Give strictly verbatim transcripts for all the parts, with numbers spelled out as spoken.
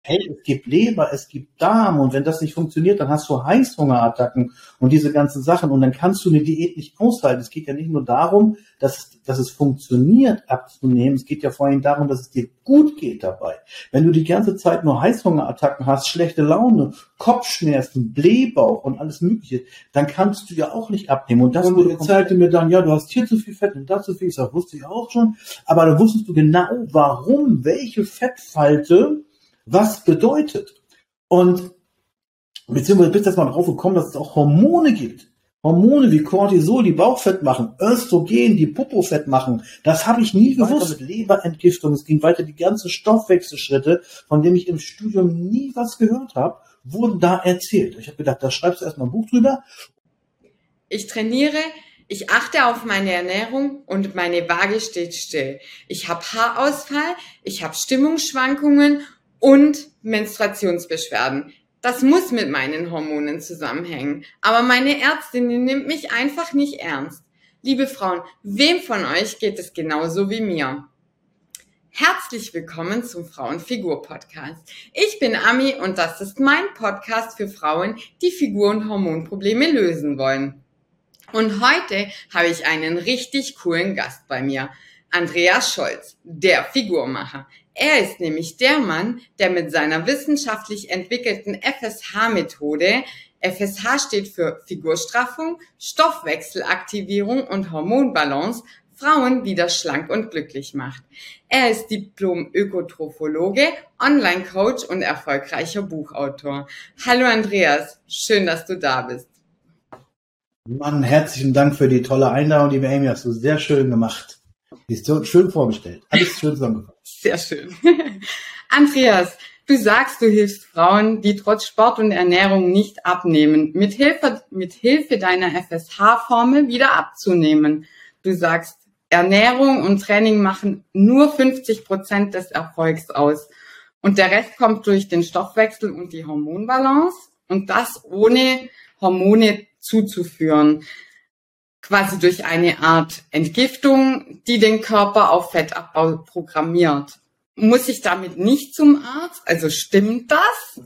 Hey, es gibt Leber, es gibt Darm und wenn das nicht funktioniert, dann hast du Heißhungerattacken und diese ganzen Sachen und dann kannst du eine Diät nicht aushalten. Es geht ja nicht nur darum, dass, dass es funktioniert, abzunehmen. Es geht ja vor allem darum, dass es dir gut geht dabei. Wenn du die ganze Zeit nur Heißhungerattacken hast, schlechte Laune, Kopfschmerzen, Blähbauch und alles Mögliche, dann kannst du ja auch nicht abnehmen. Und das und wurde erzählte mir dann, ja, du hast hier zu viel Fett und da zu viel. Ich sag, wusste ich auch schon. Aber da wusstest du genau, warum, welche Fettfalte was bedeutet. Und beziehungsweise bist du jetzt mal drauf gekommen, dass es auch Hormone gibt. Hormone wie Cortisol, die Bauchfett machen, Östrogen, die Popofett machen. Das habe ich nie gewusst. Weiter mit Leberentgiftung, es ging weiter, die ganzen Stoffwechselschritte, von denen ich im Studium nie was gehört habe, wurden da erzählt. Ich habe gedacht, da schreibst du erstmal ein Buch drüber. Ich trainiere, ich achte auf meine Ernährung und meine Waage steht still. Ich habe Haarausfall, ich habe Stimmungsschwankungen und Menstruationsbeschwerden. Das muss mit meinen Hormonen zusammenhängen. Aber meine Ärztin, die nimmt mich einfach nicht ernst. Liebe Frauen, wem von euch geht es genauso wie mir? Herzlich willkommen zum Frauenfigur-Podcast. Ich bin Ami und das ist mein Podcast für Frauen, die Figur- und Hormonprobleme lösen wollen. Und heute habe ich einen richtig coolen Gast bei mir. Andreas Scholz, der Figurmacher. Er ist nämlich der Mann, der mit seiner wissenschaftlich entwickelten F S H-Methode, F S H steht für Figurstraffung, Stoffwechselaktivierung und Hormonbalance, Frauen wieder schlank und glücklich macht. Er ist Diplom-Ökotrophologe, Online-Coach und erfolgreicher Buchautor. Hallo Andreas, schön, dass du da bist. Mann, herzlichen Dank für die tolle Einladung, liebe Amy, hast du sehr schön gemacht. Die ist so schön vorgestellt. Alles schön zusammengefasst. Sehr schön. Andreas, du sagst, du hilfst Frauen, die trotz Sport und Ernährung nicht abnehmen, mit Hilfe, mit Hilfe deiner F S H-Formel wieder abzunehmen. Du sagst, Ernährung und Training machen nur fünfzig Prozent des Erfolgs aus. Und der Rest kommt durch den Stoffwechsel und die Hormonbalance. Und das ohne Hormone zuzuführen. Quasi durch eine Art Entgiftung, die den Körper auf Fettabbau programmiert. Muss ich damit nicht zum Arzt? Also stimmt das?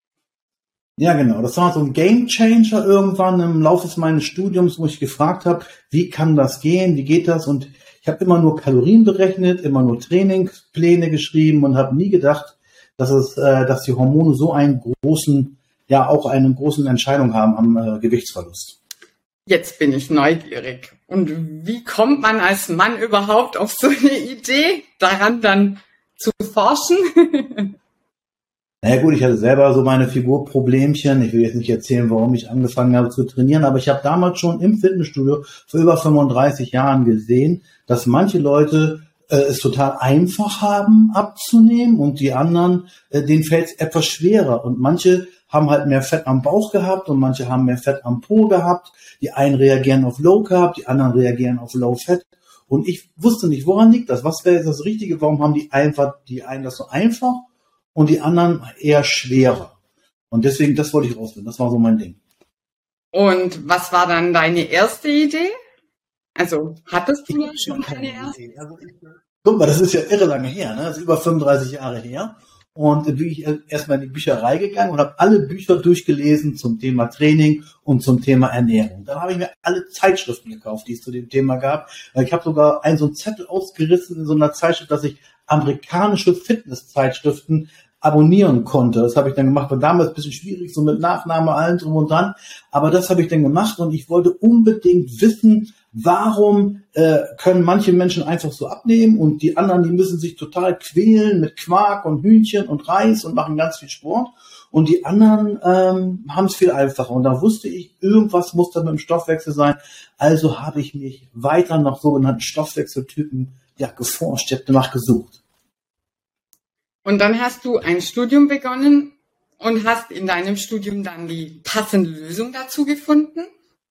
Ja, genau. Das war so ein Gamechanger irgendwann im Laufe meines Studiums, wo ich gefragt habe, wie kann das gehen, wie geht das? Und ich habe immer nur Kalorien berechnet, immer nur Trainingspläne geschrieben und habe nie gedacht, dass es, äh, dass die Hormone so einen großen, ja auch eine große Entscheidung haben am äh, Gewichtsverlust. Jetzt bin ich neugierig. Und wie kommt man als Mann überhaupt auf so eine Idee, daran dann zu forschen? Naja gut, ich hatte selber so meine Figurproblemchen. Ich will jetzt nicht erzählen, warum ich angefangen habe zu trainieren, aber ich habe damals schon im Fitnessstudio vor über fünfunddreißig Jahren gesehen, dass manche Leute äh, es total einfach haben abzunehmen und die anderen, äh, denen fällt es etwas schwerer. Und manche haben halt mehr Fett am Bauch gehabt und manche haben mehr Fett am Po gehabt. Die einen reagieren auf Low Carb, die anderen reagieren auf Low Fat. Und ich wusste nicht, woran liegt das? Was wäre jetzt das Richtige? Warum haben die einfach, die einen das so einfach und die anderen eher schwerer? Und deswegen, das wollte ich rausfinden. Das war so mein Ding. Und was war dann deine erste Idee? Also, hattest du ja schon eine erste? Also, guck mal, das ist ja irre lange her, ne? Das ist über fünfunddreißig Jahre her. Und dann bin ich erstmal in die Bücherei gegangen und habe alle Bücher durchgelesen zum Thema Training und zum Thema Ernährung. Dann habe ich mir alle Zeitschriften gekauft, die es zu dem Thema gab. Ich habe sogar einen so einen Zettel ausgerissen in so einer Zeitschrift, dass ich amerikanische Fitnesszeitschriften abonnieren konnte. Das habe ich dann gemacht. War damals ein bisschen schwierig, so mit Nachname, allen drum und dran. Aber das habe ich dann gemacht und ich wollte unbedingt wissen, warum äh, können manche Menschen einfach so abnehmen und die anderen, die müssen sich total quälen mit Quark und Hühnchen und Reis und machen ganz viel Sport. Und die anderen ähm, haben es viel einfacher. Und da wusste ich, irgendwas muss da mit dem Stoffwechsel sein. Also habe ich mich weiter nach sogenannten Stoffwechseltypen ja, geforscht. Ich habe danach gesucht. Und dann hast du ein Studium begonnen und hast in deinem Studium dann die passende Lösung dazu gefunden?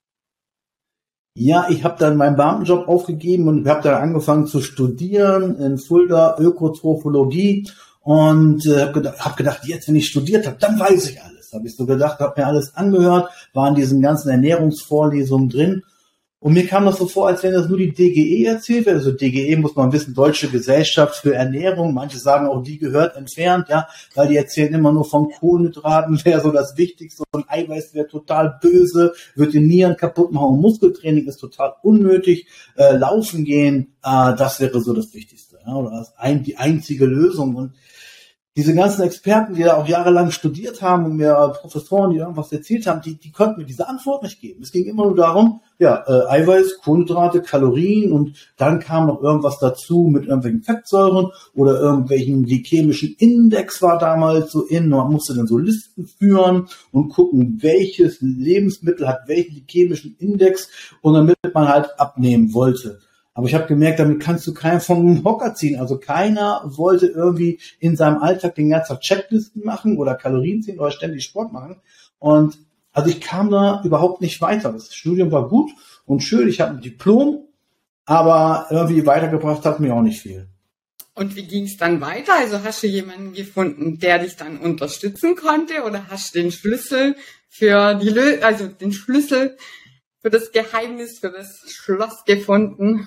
Ja, ich habe dann meinen Beamtenjob aufgegeben und habe dann angefangen zu studieren in Fulda Ökotrophologie und äh, habe gedacht, hab gedacht, jetzt, wenn ich studiert habe, dann weiß ich alles. Habe ich so gedacht, habe mir alles angehört, war in diesen ganzen Ernährungsvorlesungen drin Und mir kam das so vor, als wenn das nur die D G E erzählt wird. Also D G E muss man wissen, Deutsche Gesellschaft für Ernährung. Manche sagen auch, die gehört entfernt, ja, weil die erzählen immer nur von Kohlenhydraten, wäre so das Wichtigste. Und Eiweiß wäre total böse, wird die Nieren kaputt machen. Und Muskeltraining ist total unnötig. Äh, laufen gehen, äh, das wäre so das Wichtigste, ja, oder das ein, die einzige Lösung. Und diese ganzen Experten, die da auch jahrelang studiert haben und mir äh, Professoren, die irgendwas erzählt haben, die, die konnten mir diese Antwort nicht geben. Es ging immer nur darum, ja, äh, Eiweiß, Kohlenhydrate, Kalorien und dann kam noch irgendwas dazu mit irgendwelchen Fettsäuren oder irgendwelchen glykämischen Index war damals so in. Man musste dann so Listen führen und gucken, welches Lebensmittel hat welchen glykämischen Index und damit man halt abnehmen wollte. Aber ich habe gemerkt, damit kannst du keinen vom Hocker ziehen. Also keiner wollte irgendwie in seinem Alltag den ganzen Tag Checklisten machen oder Kalorien ziehen oder ständig Sport machen. Und also ich kam da überhaupt nicht weiter. Das Studium war gut und schön. Ich habe ein Diplom, aber irgendwie weitergebracht hat mir auch nicht viel. Und wie ging es dann weiter? Also hast du jemanden gefunden, der dich dann unterstützen konnte, oder hast du den Schlüssel für die Lö- also den Schlüssel für das Geheimnis, für das Schloss gefunden?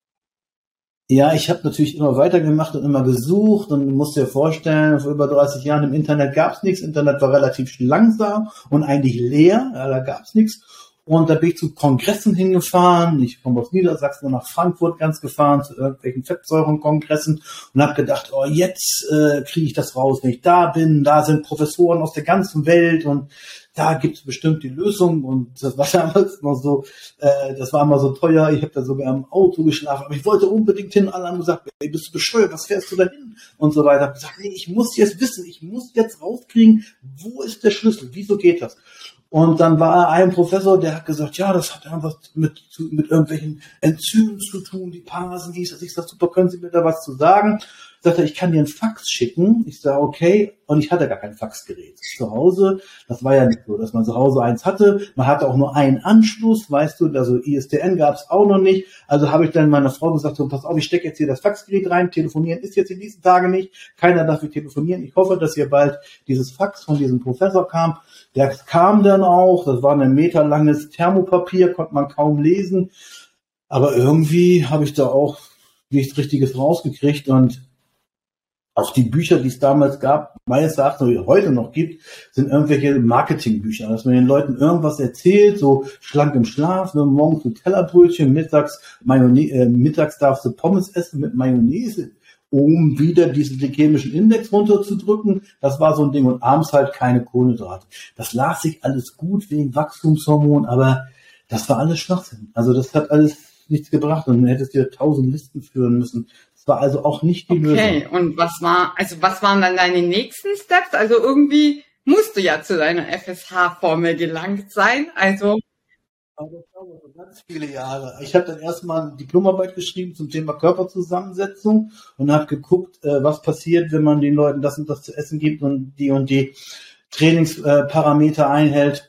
Ja, ich habe natürlich immer weitergemacht und immer gesucht und du musst dir vorstellen, vor über dreißig Jahren im Internet gab's nichts. Internet war relativ langsam und eigentlich leer, ja, da gab's nichts. Und da bin ich zu Kongressen hingefahren. Ich komme aus Niedersachsen und nach Frankfurt ganz gefahren zu irgendwelchen Fettsäurenkongressen und habe gedacht, oh, jetzt äh, kriege ich das raus, wenn ich da bin. Da sind Professoren aus der ganzen Welt und da gibt's bestimmt die Lösung. Und das war damals noch so, äh, das war immer so teuer. Ich habe da sogar im Auto geschlafen, aber ich wollte unbedingt hin. Alle haben gesagt, ey, bist du bescheuert, was fährst du da hin? Und so weiter. Ich habe gesagt, nee, ich muss jetzt wissen, ich muss jetzt rauskriegen, wo ist der Schlüssel, wieso geht das? Und dann war ein Professor, der hat gesagt, ja, das hat irgendwas mit, mit irgendwelchen Enzymen zu tun, die Parasen, hieß das. Ich sag, super, können Sie mir da was zu sagen? Sagt er, ich kann dir einen Fax schicken. Ich sage, okay. Und ich hatte gar kein Faxgerät zu Hause. Das war ja nicht so, dass man zu Hause eins hatte. Man hatte auch nur einen Anschluss, weißt du, also I S D N gab es auch noch nicht. Also habe ich dann meiner Frau gesagt, so, pass auf, ich stecke jetzt hier das Faxgerät rein. Telefonieren ist jetzt in diesen Tagen nicht. Keiner darf hier telefonieren. Ich hoffe, dass hier bald dieses Fax von diesem Professor kam. Der kam dann auch. Das war ein meterlanges Thermopapier, konnte man kaum lesen. Aber irgendwie habe ich da auch nichts Richtiges rausgekriegt und auch die Bücher, die es damals gab, meines Erachtens oder heute noch gibt, sind irgendwelche Marketingbücher, dass man den Leuten irgendwas erzählt, so schlank im Schlaf, ne, morgens Nutella-Brötchen, mittags Mayonnaise, äh, mittags darfst du Pommes essen mit Mayonnaise, um wieder diesen glykämischen Index runterzudrücken. Das war so ein Ding. Und abends halt keine Kohlenhydrate. Das las sich alles gut wegen Wachstumshormon, aber das war alles Schwachsinn. Also das hat alles nichts gebracht und du hättest dir tausend Listen führen müssen. Das war also auch nicht die Lösung. Okay, und was war, also was waren dann deine nächsten Steps? Also irgendwie musst du ja zu deiner F S H-Formel gelangt sein. Also Aber das dauerte ganz viele Jahre. Ich habe dann erstmal eine Diplomarbeit geschrieben zum Thema Körperzusammensetzung und habe geguckt, äh, was passiert, wenn man den Leuten das und das zu essen gibt und die und die Trainingsparameter äh, einhält.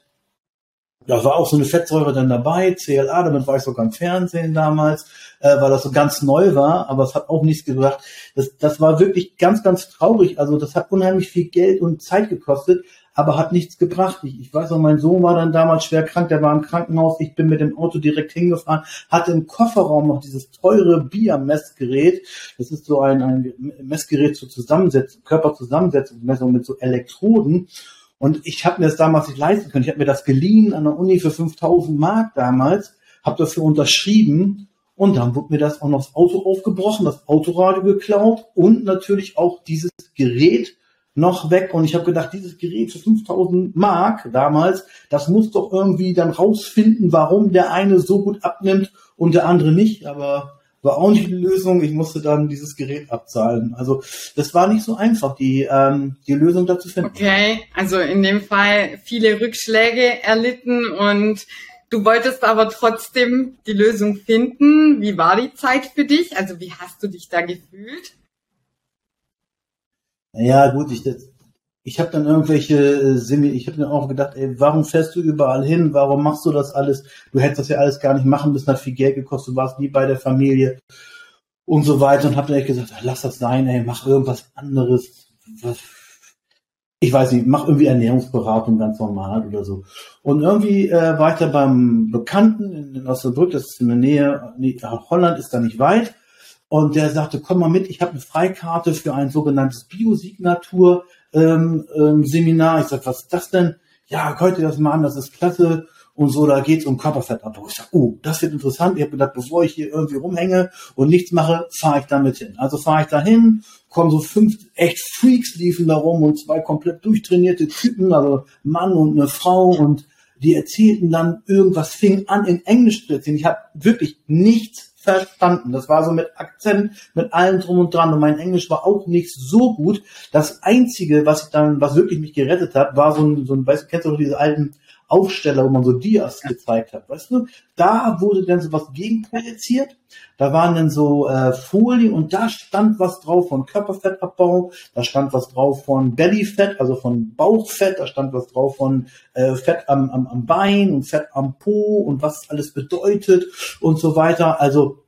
Da war auch so eine Fettsäure dann dabei, C L A, damit war ich sogar im Fernsehen damals, äh, weil das so ganz neu war, aber es hat auch nichts gebracht. Das, das war wirklich ganz, ganz traurig. Also das hat unheimlich viel Geld und Zeit gekostet, aber hat nichts gebracht. Ich, ich weiß noch, mein Sohn war dann damals schwer krank, der war im Krankenhaus, ich bin mit dem Auto direkt hingefahren, hatte im Kofferraum noch dieses teure B I A-Messgerät. Das ist so ein, ein Messgerät zur Zusammensetzung, Körperzusammensetzungsmessung mit so Elektroden. Und ich habe mir das damals nicht leisten können. Ich habe mir das geliehen an der Uni für fünftausend Mark damals, habe dafür unterschrieben und dann wurde mir das auch noch das Auto aufgebrochen, das Autoradio geklaut und natürlich auch dieses Gerät noch weg. Und ich habe gedacht, dieses Gerät für fünftausend Mark damals, das muss doch irgendwie dann rausfinden, warum der eine so gut abnimmt und der andere nicht. Aber war auch nicht die Lösung. Ich musste dann dieses Gerät abzahlen. Also das war nicht so einfach, die ähm, die Lösung dazu finden. Okay, also in dem Fall viele Rückschläge erlitten und du wolltest aber trotzdem die Lösung finden. Wie war die Zeit für dich? Also wie hast du dich da gefühlt? Ja gut, ich das, ich habe dann irgendwelche äh, Semi, ich habe dann auch gedacht, ey, warum fährst du überall hin? Warum machst du das alles? Du hättest das ja alles gar nicht machen müssen, hat viel Geld gekostet, du warst nie bei der Familie und so weiter und habe dann echt gesagt, ach, lass das sein, ey, mach irgendwas anderes. Was, ich weiß nicht, mach irgendwie Ernährungsberatung ganz normal oder so. Und irgendwie äh, war ich da beim Bekannten in, in Osnabrück, das ist in der Nähe, nee, Holland ist da nicht weit. Und der sagte, komm mal mit, ich habe eine Freikarte für ein sogenanntes Biosignatur ähm, ähm, Seminar. Ich sag, was ist das denn? Ja, hört ihr das mal an, das ist klasse. Und so, da geht's um Körperfettabbau. Ich sag, oh, das wird interessant. Ich habe gedacht, bevor ich hier irgendwie rumhänge und nichts mache, fahre ich damit hin. Also fahre ich da hin, kommen so fünf echt Freaks liefen da rum und zwei komplett durchtrainierte Typen, also Mann und eine Frau, und die erzählten dann irgendwas, fing an in Englisch zu erzählen. Ich habe wirklich nichts verstanden. Das war so mit Akzent, mit allem drum und dran, und mein Englisch war auch nicht so gut. Das Einzige, was ich dann, was wirklich mich gerettet hat, war so ein, so ein, weißt du, kennst du noch diese alten Aufsteller, wo man so Dias gezeigt hat, weißt du? Da wurde dann so was gegenprojiziert. Da waren dann so äh, Folien, und da stand was drauf von Körperfettabbau, da stand was drauf von Bellyfett, also von Bauchfett, da stand was drauf von äh, Fett am, am, am Bein und Fett am Po und was alles bedeutet und so weiter. Also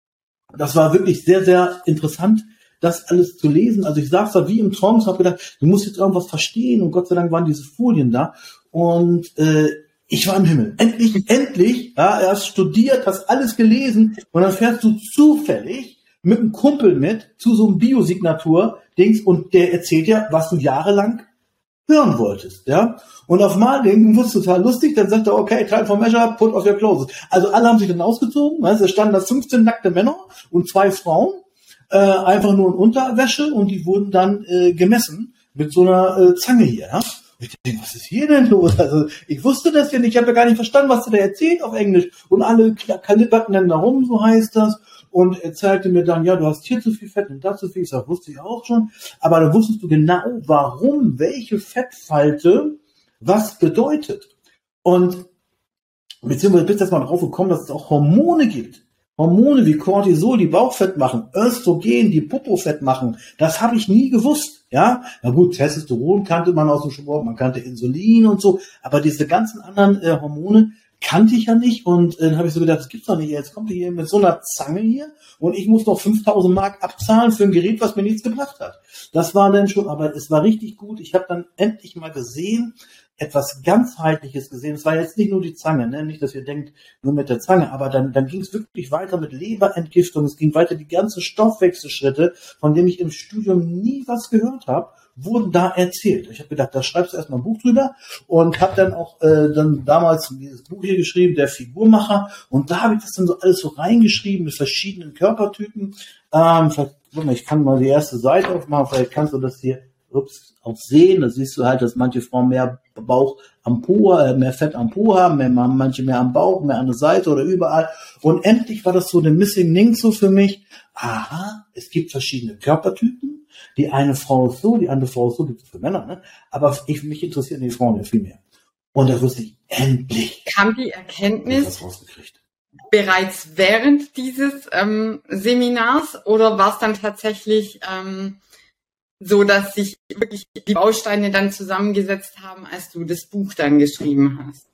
das war wirklich sehr, sehr interessant, das alles zu lesen. Also ich saß da wie im Traum und habe gedacht, du musst jetzt irgendwas verstehen, und Gott sei Dank waren diese Folien da. Und äh, ich war im Himmel. Endlich, endlich, ja, er hat studiert, hast alles gelesen, und dann fährst du zufällig mit einem Kumpel mit zu so einem Biosignatur-Dings, und der erzählt dir, was du jahrelang hören wolltest, ja. Und auf mal denken, wurde es total lustig, dann sagt er, okay, time for measure, put off your clothes. Also alle haben sich dann ausgezogen, weißt, da standen da fünfzehn nackte Männer und zwei Frauen, äh, einfach nur in Unterwäsche, und die wurden dann äh, gemessen mit so einer äh, Zange hier, ja. Ich denke, was ist hier denn los? Also ich wusste das ja nicht, ich habe ja gar nicht verstanden, was der erzählt auf Englisch. Und alle kalibberten dann da rum, so heißt das. Und er zeigte mir dann, ja, du hast hier zu viel Fett und da zu viel. Ich sag, wusste ich auch schon. Aber da wusstest du genau, warum welche Fettfalte was bedeutet. Und beziehungsweise bist jetzt mal drauf gekommen, dass es auch Hormone gibt. Hormone wie Cortisol, die Bauchfett machen, Östrogen, die Popofett machen. Das habe ich nie gewusst. Ja, na gut, Testosteron kannte man aus dem Sport, man kannte Insulin und so, aber diese ganzen anderen äh, Hormone kannte ich ja nicht, und äh, dann habe ich so gedacht, das gibt's doch nicht. Jetzt kommt ihr hier mit so einer Zange hier, und ich muss noch fünftausend Mark abzahlen für ein Gerät, was mir nichts gebracht hat. Das war dann schon, aber es war richtig gut. Ich habe dann endlich mal gesehen, etwas ganzheitliches gesehen. Es war jetzt nicht nur die Zange, ne? Nicht, dass ihr denkt, nur mit der Zange, aber dann, dann ging es wirklich weiter mit Leberentgiftung. Es ging weiter, die ganzen Stoffwechselschritte, von denen ich im Studium nie was gehört habe, wurden da erzählt. Ich habe gedacht, da schreibst du erstmal ein Buch drüber, und habe dann auch äh, dann damals dieses Buch hier geschrieben, der Figurmacher, und da habe ich das dann so alles so reingeschrieben mit verschiedenen Körpertypen. Ähm, vielleicht, guck mal, ich kann mal die erste Seite aufmachen, vielleicht kannst du das hier ups, auch sehen. Da siehst du halt, dass manche Frauen mehr Bauch am Po, äh, mehr Fett am Po haben, mehr, manche mehr am Bauch, mehr an der Seite oder überall. Und endlich war das so eine Missing Link so für mich. Aha, es gibt verschiedene Körpertypen. Die eine Frau ist so, die andere Frau ist so, gibt es für Männer, ne? Aber ich, mich interessieren die Frauen ja viel mehr. Und da wusste ich, endlich. Kam die Erkenntnis was rausgekriegt. Bereits während dieses ähm, Seminars, oder war es dann tatsächlich ähm, so, dass sich wirklich die Bausteine dann zusammengesetzt haben, als du das Buch dann geschrieben hast?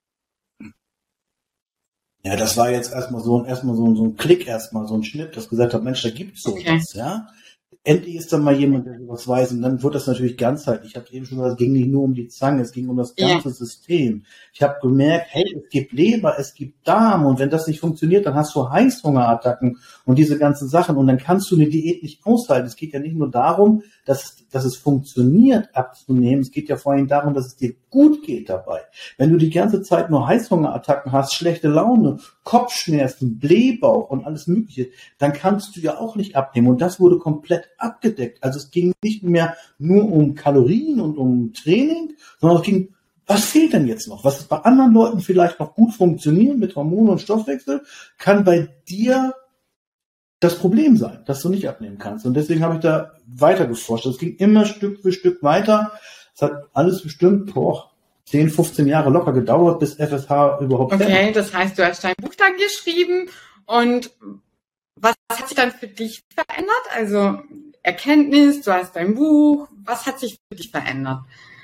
Ja, das war jetzt erstmal so ein, erstmal so ein, so ein Klick, erstmal so ein Schnitt, das gesagt hat, Mensch, da gibt's sowas, okay. Ja. Endlich ist dann mal jemand, der sowas weiß, und dann wird das natürlich ganzheitlich. Ich habe eben schon gesagt, es ging nicht nur um die Zange, es ging um das ganze ja. System. Ich habe gemerkt, hey, es gibt Leber, es gibt Darm, und wenn das nicht funktioniert, dann hast du Heißhungerattacken und diese ganzen Sachen, und dann kannst du eine Diät nicht aushalten. Es geht ja nicht nur darum, dass, dass es funktioniert, abzunehmen, es geht ja vor allem darum, dass es dir gut geht dabei. Wenn du die ganze Zeit nur Heißhungerattacken hast, schlechte Laune, Kopfschmerzen, Blähbauch und alles Mögliche, dann kannst du ja auch nicht abnehmen, und das wurde komplett abgedeckt. Also es ging nicht mehr nur um Kalorien und um Training, sondern es ging, was fehlt denn jetzt noch? Was bei anderen Leuten vielleicht noch gut funktioniert mit Hormonen und Stoffwechsel, kann bei dir das Problem sein, dass du nicht abnehmen kannst. Und deswegen habe ich da weiter geforscht. Es ging immer Stück für Stück weiter. Es hat alles bestimmt, boah, zehn, fünfzehn Jahre locker gedauert, bis F S H überhaupt Okay, fertig. Das heißt, du hast dein Buch dann geschrieben, und was hat sich dann für dich verändert? Also Erkenntnis, du hast dein Buch, was hat sich für dich verändert?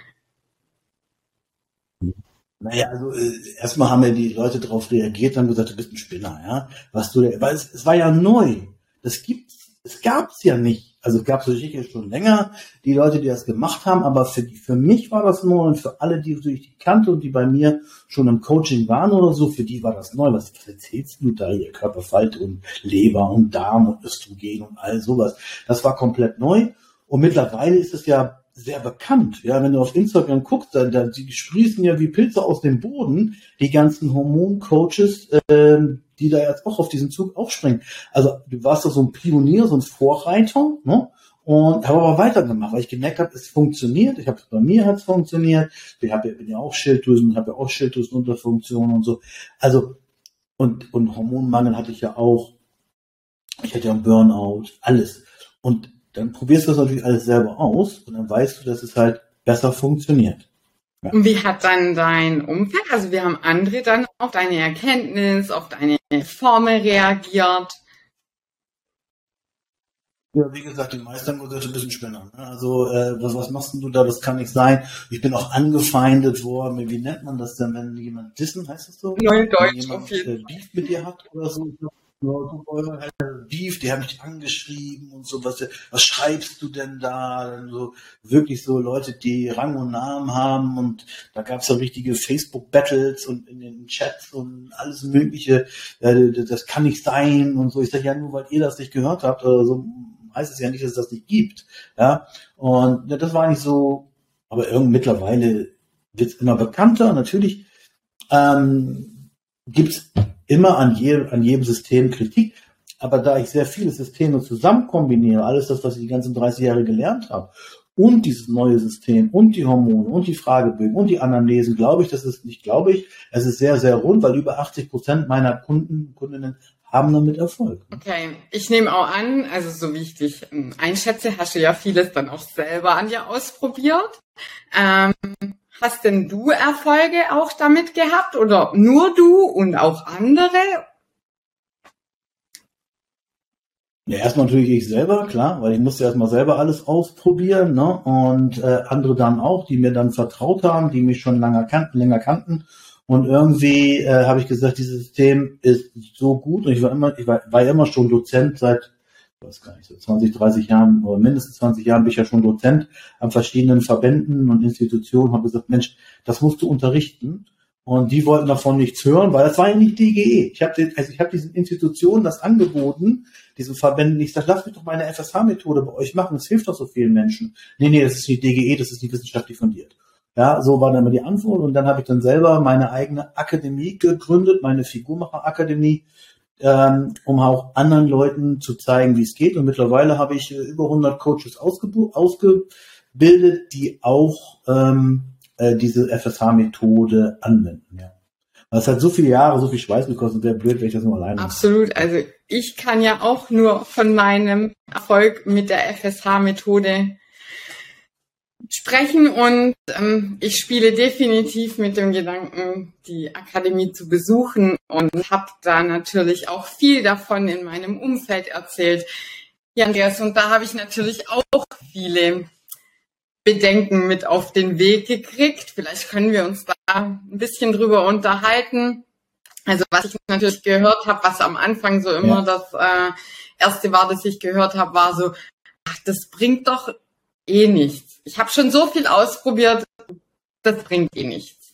Naja, also äh, erstmal haben ja die Leute darauf reagiert, haben gesagt, du bist ein Spinner, ja. Was du, weil es, es war ja neu. Das gibt's es gab es ja nicht. Also es gab es sicher schon länger, die Leute, die das gemacht haben, aber für, die, für mich war das neu und für alle, die ich die kannte und die bei mir schon im Coaching waren oder so, für die war das neu. Was erzählst du da hier? Körperfalte und Leber und Darm und Östrogen und all sowas. Das war komplett neu und mittlerweile ist es ja sehr bekannt. Ja, wenn du auf Instagram guckst, da, da, die sprießen ja wie Pilze aus dem Boden, die ganzen Hormoncoaches, äh, die da jetzt auch auf diesen Zug aufspringen. Also du warst doch so ein Pionier, so ein Vorreiter, ne? Und habe aber weitergemacht, weil ich gemerkt habe, es funktioniert. Ich habe bei mir hat es funktioniert. Ich hab, bin ja auch Schilddrüsen, habe ja auch Schilddrüsenunterfunktion und so. Also und und Hormonmangel hatte ich ja auch. Ich hatte ja einen Burnout, alles. Und dann probierst du das natürlich alles selber aus und dann weißt du, dass es halt besser funktioniert. Ja. Und wie hat dann dein Umfeld, also wie haben andere dann auf deine Erkenntnis, auf deine Formel reagiert? Ja, wie gesagt, die meisten haben gesagt, ein bisschen Spinner. Also, äh, was, was machst denn du da? Das kann nicht sein. Ich bin auch angefeindet worden. Wie nennt man das denn, wenn jemand dissen, heißt das so? Neudeutsch auf jeden Fall. Äh, Beef mit dir hat oder so. Ja, Beef, die haben mich angeschrieben und so, was, was schreibst du denn da? So, wirklich so Leute, die Rang und Namen haben und da gab es ja richtige Facebook-Battles und in den Chats und alles mögliche, äh, das kann nicht sein und so. Ich sage ja, nur weil ihr das nicht gehört habt oder so, heißt es ja nicht, dass es das nicht gibt. Ja, und ja, das war nicht so, aber irgendwie mittlerweile wird es immer bekannter. Natürlich ähm, gibt's immer an jedem, an jedem System Kritik, aber da ich sehr viele Systeme zusammen kombiniere, alles das, was ich die ganzen dreißig Jahre gelernt habe, und dieses neue System und die Hormone und die Fragebögen und die Anamnesen, glaube ich, das ist nicht, glaube ich, es ist sehr, sehr rund, weil über achtzig Prozent meiner Kunden, Kundinnen haben damit Erfolg. Okay, ich nehme auch an, also so wie ich dich einschätze, hast du ja vieles dann auch selber an dir ausprobiert. Ähm, Hast denn du Erfolge auch damit gehabt oder nur du und auch andere? Ja, erstmal natürlich ich selber, klar, weil ich musste erstmal selber alles ausprobieren, ne? Und äh, andere dann auch, die mir dann vertraut haben, die mich schon länger kannten, länger kannten. Und irgendwie äh, habe ich gesagt, dieses System ist so gut. Und ich war immer, ich war, war ja immer schon Dozent seit, ich weiß gar nicht, so zwanzig, dreißig Jahren oder mindestens zwanzig Jahren bin ich ja schon Dozent an verschiedenen Verbänden und Institutionen, habe gesagt, Mensch, das musst du unterrichten. Und die wollten davon nichts hören, weil das war ja nicht D G E. Ich habe also ich habe diesen Institutionen das angeboten, diesen Verbänden. Ich sage, lass mich doch meine F S H-Methode bei euch machen, das hilft doch so vielen Menschen. Nee, nee, das ist nicht D G E, das ist nicht wissenschaftlich fundiert. Ja, so war dann immer die Antwort. Und dann habe ich dann selber meine eigene Akademie gegründet, meine Figurmacher-Akademie, ähm, um auch anderen Leuten zu zeigen, wie es geht. Und mittlerweile habe ich äh, über hundert Coaches ausgebu- ausgebildet, die auch ähm, äh, diese F S H-Methode anwenden. Ja. Das hat so viele Jahre, so viel Schweiß gekostet, wäre blöd, wenn ich das nur alleine mache. Absolut. Also ich kann ja auch nur von meinem Erfolg mit der F S H-Methode sprechen und ähm, ich spiele definitiv mit dem Gedanken, die Akademie zu besuchen und habe da natürlich auch viel davon in meinem Umfeld erzählt. Ja, Andreas, und da habe ich natürlich auch viele Bedenken mit auf den Weg gekriegt. Vielleicht können wir uns da ein bisschen drüber unterhalten. Also was ich natürlich gehört habe, was am Anfang so immer ja. das äh, erste war, das ich gehört habe, war so, ach, das bringt doch eh nichts. Ich habe schon so viel ausprobiert, das bringt eh nichts.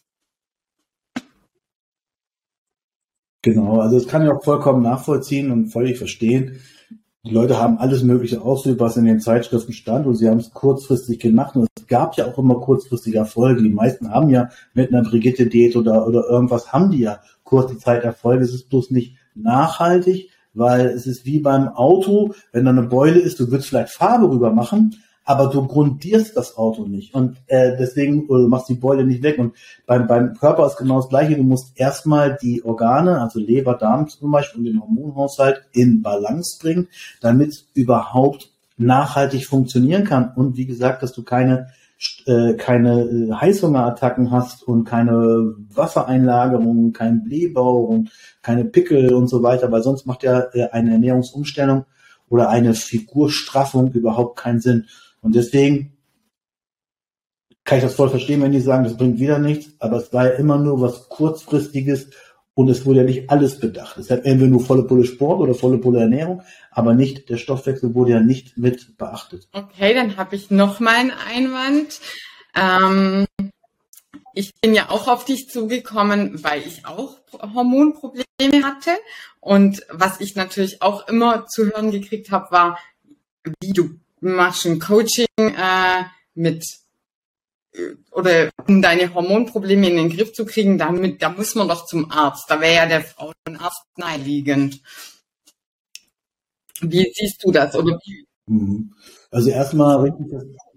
Genau, also das kann ich auch vollkommen nachvollziehen und völlig verstehen. Die Leute haben alles Mögliche ausgeübt, was in den Zeitschriften stand, und sie haben es kurzfristig gemacht. Und es gab ja auch immer kurzfristige Erfolge. Die meisten haben ja mit einer Brigitte-Diät oder, oder irgendwas, haben die ja kurze Zeit Erfolge. Es ist bloß nicht nachhaltig, weil es ist wie beim Auto, wenn da eine Beule ist, du würdest vielleicht Farbe rüber machen, aber du grundierst das Auto nicht. Und äh, deswegen oder du machst die Beule nicht weg. Und beim, beim Körper ist genau das Gleiche. Du musst erstmal die Organe, also Leber, Darm zum Beispiel, und den Hormonhaushalt in Balance bringen, damit es überhaupt nachhaltig funktionieren kann. Und wie gesagt, dass du keine äh, keine Heißhungerattacken hast und keine Wassereinlagerung, keinen Blähbauch und keine Pickel und so weiter, weil sonst macht ja äh, eine Ernährungsumstellung oder eine Figurstraffung überhaupt keinen Sinn. Und deswegen kann ich das voll verstehen, wenn die sagen, das bringt wieder nichts, aber es war ja immer nur was Kurzfristiges Und es wurde ja nicht alles bedacht. Es hat entweder nur volle Pulle Sport oder volle Pulle Ernährung, aber nicht, der Stoffwechsel wurde ja nicht mit beachtet. Okay, dann habe ich noch mal einen Einwand. Ähm, ich bin ja auch auf dich zugekommen, weil ich auch Hormonprobleme hatte. Und was ich natürlich auch immer zu hören gekriegt habe, war, wie du machst ein Coaching äh, mit oder um deine Hormonprobleme in den Griff zu kriegen, damit, da muss man doch zum Arzt. Da wäre ja der Frauenarzt naheliegend. Wie siehst du das? Oder wie? Also erstmal richtig,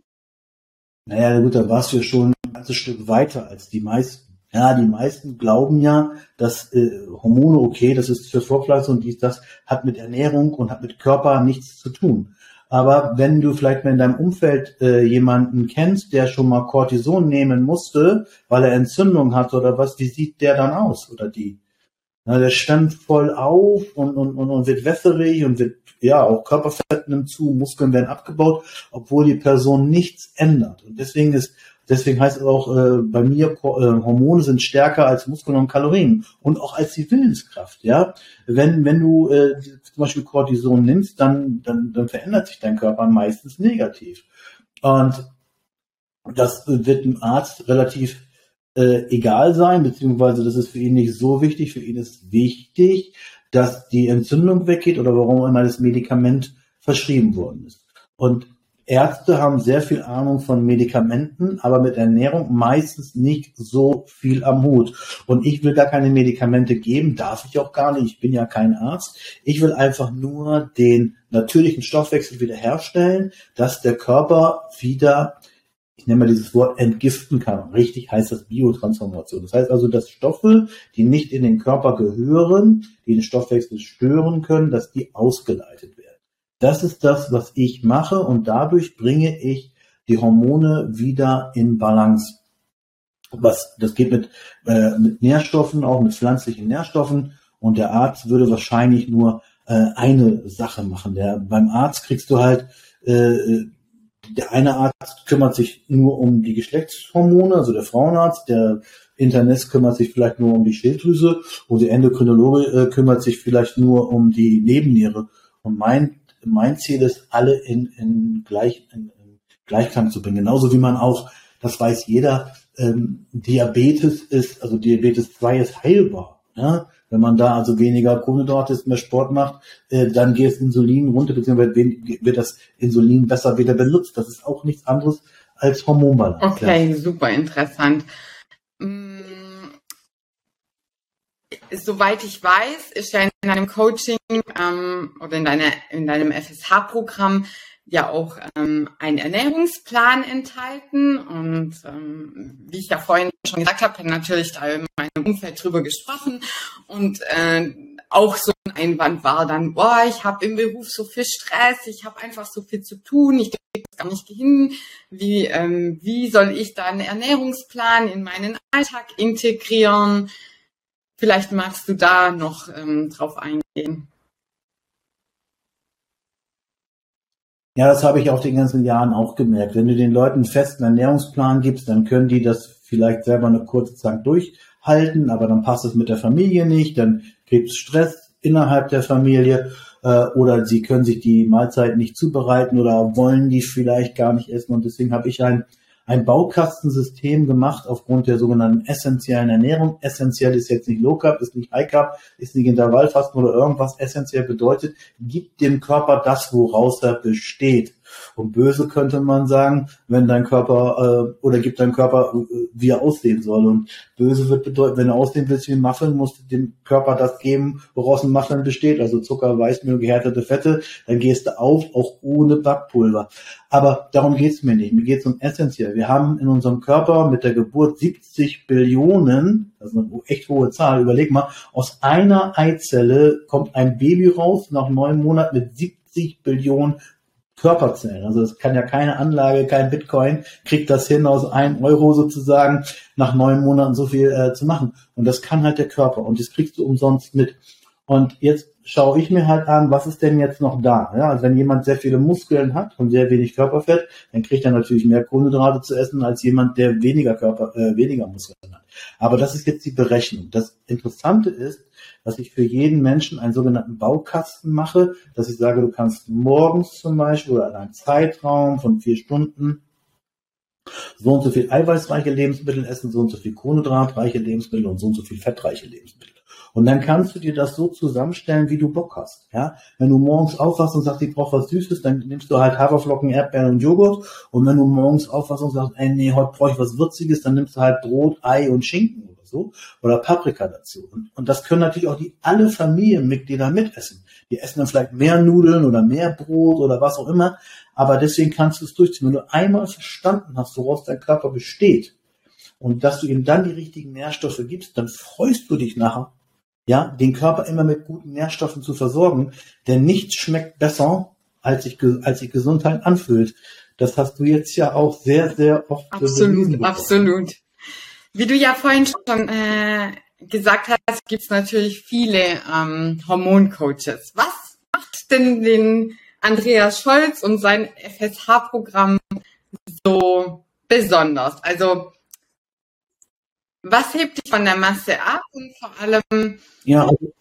naja, gut, da warst du ja schon ein ganzes Stück weiter als die meisten. Ja, die meisten glauben ja, dass äh, Hormone, okay, das ist für Vorpflanzung und dies, das hat mit Ernährung und hat mit Körper nichts zu tun. Aber wenn du vielleicht mal in deinem Umfeld äh, jemanden kennst, der schon mal Cortison nehmen musste, weil er Entzündung hat oder was, wie sieht der dann aus oder die? Na, der stand voll auf und, und, und, und wird wässerig und wird, ja, auch Körperfett nimmt zu, Muskeln werden abgebaut, obwohl die Person nichts ändert. Und deswegen ist, deswegen heißt es auch äh, bei mir, äh, Hormone sind stärker als Muskeln und Kalorien und auch als die Willenskraft, ja. Wenn, wenn du äh, zum Beispiel Cortison nimmst, dann, dann, dann verändert sich dein Körper meistens negativ. Und das wird dem Arzt relativ äh, egal sein, beziehungsweise das ist für ihn nicht so wichtig. Für ihn ist wichtig, dass die Entzündung weggeht oder warum immer das Medikament verschrieben worden ist. Und Ärzte haben sehr viel Ahnung von Medikamenten, aber mit Ernährung meistens nicht so viel am Hut. Und ich will gar keine Medikamente geben, darf ich auch gar nicht, ich bin ja kein Arzt. Ich will einfach nur den natürlichen Stoffwechsel wiederherstellen, dass der Körper wieder, ich nenne mal dieses Wort, entgiften kann. Richtig heißt das Biotransformation. Das heißt also, dass Stoffe, die nicht in den Körper gehören, die den Stoffwechsel stören können, dass die ausgeleitet werden. Das ist das, was ich mache und dadurch bringe ich die Hormone wieder in Balance. Was, das geht mit, äh, mit Nährstoffen, auch mit pflanzlichen Nährstoffen und der Arzt würde wahrscheinlich nur äh, eine Sache machen. Der, beim Arzt kriegst du halt, äh, der eine Arzt kümmert sich nur um die Geschlechtshormone, also der Frauenarzt, der Internist kümmert sich vielleicht nur um die Schilddrüse und der Endokrinologe äh, kümmert sich vielleicht nur um die Nebenniere. Und mein Mein Ziel ist, alle in, in, Gleich, in, in Gleichklang zu bringen. Genauso wie man auch, das weiß jeder, ähm, Diabetes ist, also Diabetes zwei ist heilbar. Ja? Wenn man da also weniger Kohlenhydrate isst, mehr Sport macht, äh, dann geht das Insulin runter, beziehungsweise wird das Insulin besser wieder benutzt. Das ist auch nichts anderes als Hormonbalance. Okay, ja. Super interessant. Soweit ich weiß, ist ja in deinem Coaching ähm, oder in, deiner, in deinem F S H-Programm ja auch ähm, ein Ernährungsplan enthalten. Und ähm, wie ich ja vorhin schon gesagt habe, habe natürlich da in meinem Umfeld drüber gesprochen. Und äh, auch so ein Einwand war dann, boah, ich habe im Beruf so viel Stress, ich habe einfach so viel zu tun, ich kriege das gar nicht hin. Wie, ähm, wie soll ich da einen Ernährungsplan in meinen Alltag integrieren? Vielleicht magst du da noch ähm, drauf eingehen. Ja, das habe ich auch den ganzen Jahren auch gemerkt. Wenn du den Leuten einen festen Ernährungsplan gibst, dann können die das vielleicht selber eine kurze Zeit durchhalten, aber dann passt es mit der Familie nicht, dann gibt es Stress innerhalb der Familie äh, oder sie können sich die Mahlzeit nicht zubereiten oder wollen die vielleicht gar nicht essen und deswegen habe ich ein ein Baukastensystem gemacht aufgrund der sogenannten essentiellen Ernährung. Essentiell ist jetzt nicht Low Carb, ist nicht High Carb, ist nicht Intervallfasten oder irgendwas. Essentiell bedeutet, gibt dem Körper das, woraus er besteht. Und böse könnte man sagen, wenn dein Körper, äh, oder gibt dein Körper, äh, wie er aussehen soll. Und böse wird bedeuten, wenn du aussehen willst wie ein Muffin, musst du dem Körper das geben, woraus ein Muffin besteht. Also Zucker, Weißmehl, gehärtete Fette. Dann gehst du auf, auch ohne Backpulver. Aber darum geht's mir nicht. Mir geht's um essentiell. Wir haben in unserem Körper mit der Geburt siebzig Billionen, das ist eine echt hohe Zahl, überleg mal, aus einer Eizelle kommt ein Baby raus nach neun Monaten mit siebzig Billionen Körperzellen. Also es kann ja keine Anlage, kein Bitcoin, kriegt das hin, aus einem Euro sozusagen nach neun Monaten so viel äh, zu machen. Und das kann halt der Körper. Und das kriegst du umsonst mit. Und jetzt schaue ich mir halt an, was ist denn jetzt noch da? Ja, also wenn jemand sehr viele Muskeln hat und sehr wenig Körperfett, dann kriegt er natürlich mehr Kohlenhydrate zu essen als jemand, der weniger Körper, äh, weniger Muskeln hat. Aber das ist jetzt die Berechnung. Das Interessante ist, dass ich für jeden Menschen einen sogenannten Baukasten mache, dass ich sage, du kannst morgens zum Beispiel oder in einem Zeitraum von vier Stunden so und so viel eiweißreiche Lebensmittel essen, so und so viel kohlenhydratreiche Lebensmittel und so und so viel fettreiche Lebensmittel. Und dann kannst du dir das so zusammenstellen, wie du Bock hast. Ja, wenn du morgens aufwachst und sagst, ich brauche was Süßes, dann nimmst du halt Haferflocken, Erdbeeren und Joghurt. Und wenn du morgens aufwachst und sagst, ey, nee, heute brauche ich was Würziges, dann nimmst du halt Brot, Ei und Schinken oder so. Oder Paprika dazu. Und, und das können natürlich auch die alle Familienmitglieder mitessen. Die essen dann vielleicht mehr Nudeln oder mehr Brot oder was auch immer. Aber deswegen kannst du es durchziehen. Wenn du einmal verstanden hast, woraus dein Körper besteht und dass du ihm dann die richtigen Nährstoffe gibst, dann freust du dich nachher, ja, den Körper immer mit guten Nährstoffen zu versorgen, denn nichts schmeckt besser, als sich, als sich Gesundheit anfühlt. Das hast du jetzt ja auch sehr, sehr oft absolut, absolut. Wie du ja vorhin schon äh, gesagt hast, gibt es natürlich viele ähm, Hormoncoaches. Was macht denn den Andreas Scholz und sein F S H-Programm so besonders? Also was hebt dich von der Masse ab und vor allem, ja, also,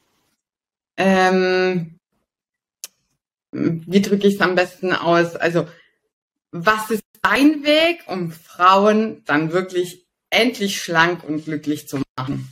ähm, wie drücke ich es am besten aus? Also, was ist dein Weg, um Frauen dann wirklich endlich schlank und glücklich zu machen?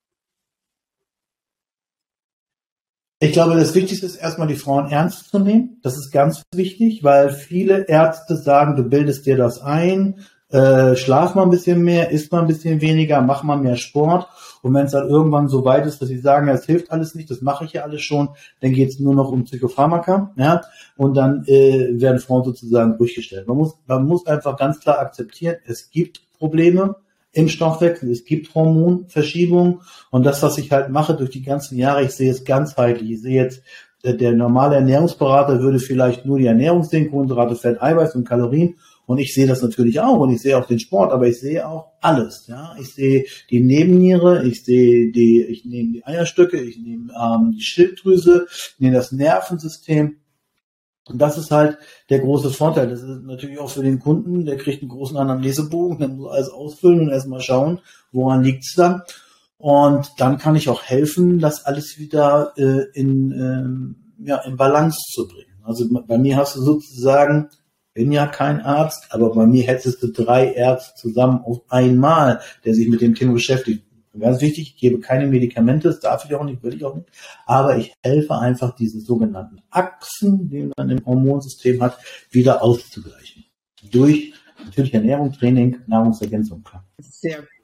Ich glaube, das Wichtigste ist erstmal, die Frauen ernst zu nehmen. Das ist ganz wichtig, weil viele Ärzte sagen, du bildest dir das ein, Äh, schlaf mal ein bisschen mehr, isst mal ein bisschen weniger, mach mal mehr Sport. Und wenn es dann irgendwann so weit ist, dass sie sagen, ja, es hilft alles nicht, das mache ich ja alles schon, dann geht es nur noch um Psychopharmaka, ja, und dann äh, werden Frauen sozusagen durchgestellt. Man muss, man muss einfach ganz klar akzeptieren, es gibt Probleme im Stoffwechsel, es gibt Hormonverschiebungen und das, was ich halt mache durch die ganzen Jahre, ich sehe es ganzheitlich. Ich sehe jetzt, der normale Ernährungsberater würde vielleicht nur die Ernährung sehen, Kohlenhydrate, Fett, Eiweiß und Kalorien. Und ich sehe das natürlich auch und ich sehe auch den Sport, aber ich sehe auch alles. Ja, ich sehe die Nebenniere, ich sehe die, ich nehme die Eierstöcke, ich nehme ähm, die Schilddrüse, ich nehme das Nervensystem. Und das ist halt der große Vorteil. Das ist natürlich auch für den Kunden, der kriegt einen großen Anamnesebogen, der muss alles ausfüllen und erstmal schauen, woran liegt's dann. Und dann kann ich auch helfen, das alles wieder äh, in, ähm, ja, in Balance zu bringen. Also bei mir hast du sozusagen, bin ja kein Arzt, aber bei mir hättest du drei Ärzte zusammen auf einmal, der sich mit dem Thema beschäftigt. Ganz wichtig, ich gebe keine Medikamente, das darf ich auch nicht, will ich auch nicht, aber ich helfe einfach, diese sogenannten Achsen, die man im Hormonsystem hat, wieder auszugleichen. Durch natürlich Ernährung, Training, Nahrungsergänzung. Klar. Sehr gut.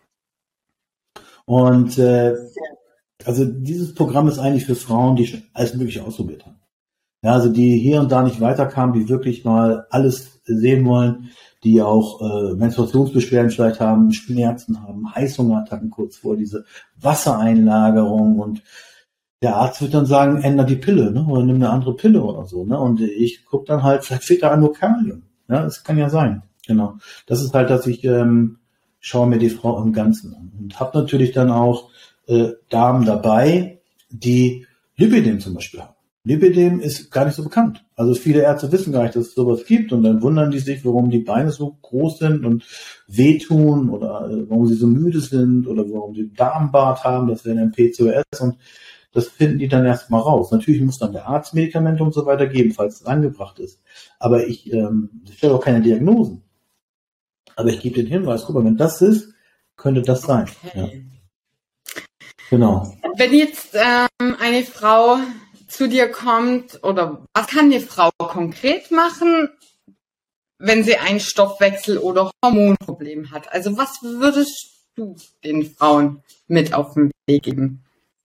Und äh, also dieses Programm ist eigentlich für Frauen, die schon alles Mögliche ausprobiert haben. Ja, also die hier und da nicht weiterkamen, die wirklich mal alles sehen wollen, die auch äh, Menstruationsbeschwerden vielleicht haben, Schmerzen haben, Heißhungerattacken kurz vor, diese Wassereinlagerung und der Arzt wird dann sagen, ändere die Pille, ne, oder nimm eine andere Pille oder so, ne, und ich gucke dann halt, vielleicht fehlt da nur Kalium, ja, das kann ja sein, genau. Das ist halt, dass ich ähm, schaue mir die Frau im Ganzen an und habe natürlich dann auch äh, Damen dabei, die Lipidem zum Beispiel haben. Lipidem ist gar nicht so bekannt. Also viele Ärzte wissen gar nicht, dass es sowas gibt und dann wundern die sich, warum die Beine so groß sind und wehtun oder äh, warum sie so müde sind oder warum sie Darmbart haben, das wäre ein P C O S und das finden die dann erstmal raus. Natürlich muss dann der Arzt Medikamente und so weiter geben, falls es angebracht ist. Aber ich, ähm, ich stelle auch keine Diagnosen. Aber ich gebe den Hinweis, guck mal, wenn das ist, könnte das sein. Okay. Ja. Genau. Wenn jetzt ähm, eine Frau zu dir kommt oder was kann eine Frau konkret machen, wenn sie ein Stoffwechsel- oder Hormonproblem hat? Also was würdest du den Frauen mit auf den Weg geben?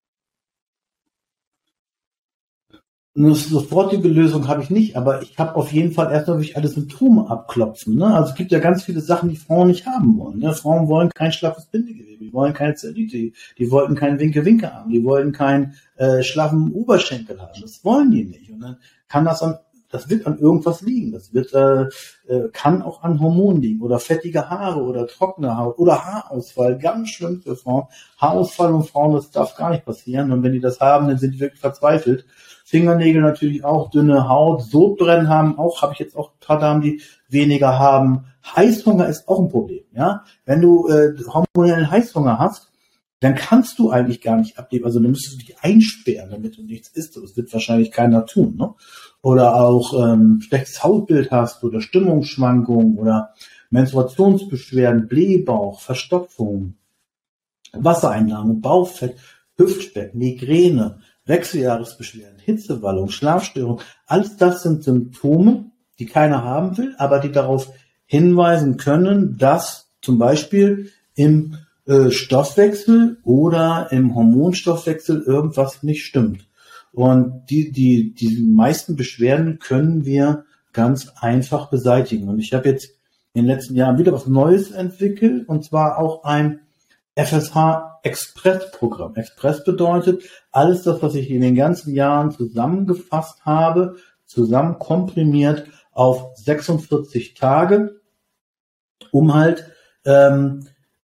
Eine sofortige Lösung habe ich nicht, aber ich habe auf jeden Fall erstmal durch alle Symptome abklopfen. Ne? Also es gibt ja ganz viele Sachen, die Frauen nicht haben wollen. Ne? Frauen wollen kein schlaffes Bindegewebe, die wollen keine Zellulite, die, die wollten keinen Winke-Winke haben, die wollen keinen äh, schlaffen Oberschenkel haben. Das wollen die nicht. Und dann kann das an das wird an irgendwas liegen. Das wird, äh, äh, kann auch an Hormonen liegen oder fettige Haare oder trockene Haut oder Haarausfall. Ganz schlimm für Frauen. Haarausfall und Frauen, das darf gar nicht passieren. Und wenn die das haben, dann sind die wirklich verzweifelt. Fingernägel natürlich auch, dünne Haut, Sodbrennen haben auch, habe ich jetzt auch ein paar Damen, die weniger haben. Heißhunger ist auch ein Problem, ja. Wenn du äh, hormonellen Heißhunger hast, dann kannst du eigentlich gar nicht ableben. Also dann müsstest du dich einsperren, damit du nichts isst. Das wird wahrscheinlich keiner tun, ne? Oder auch ähm, schlechtes Hautbild hast oder Stimmungsschwankungen oder Menstruationsbeschwerden, Blähbauch, Verstopfung, Wassereinlagerung, Bauchfett, Hüftspeck, Migräne, Wechseljahresbeschwerden, Hitzewallung, Schlafstörung. Alles das sind Symptome, die keiner haben will, aber die darauf hinweisen können, dass zum Beispiel im Stoffwechsel oder im Hormonstoffwechsel irgendwas nicht stimmt. Und die, die, die meisten Beschwerden können wir ganz einfach beseitigen. Und ich habe jetzt in den letzten Jahren wieder was Neues entwickelt, und zwar auch ein F S H Express Programm. Express bedeutet, alles das, was ich in den ganzen Jahren zusammengefasst habe, zusammen komprimiert auf sechsundvierzig Tage, um halt ähm,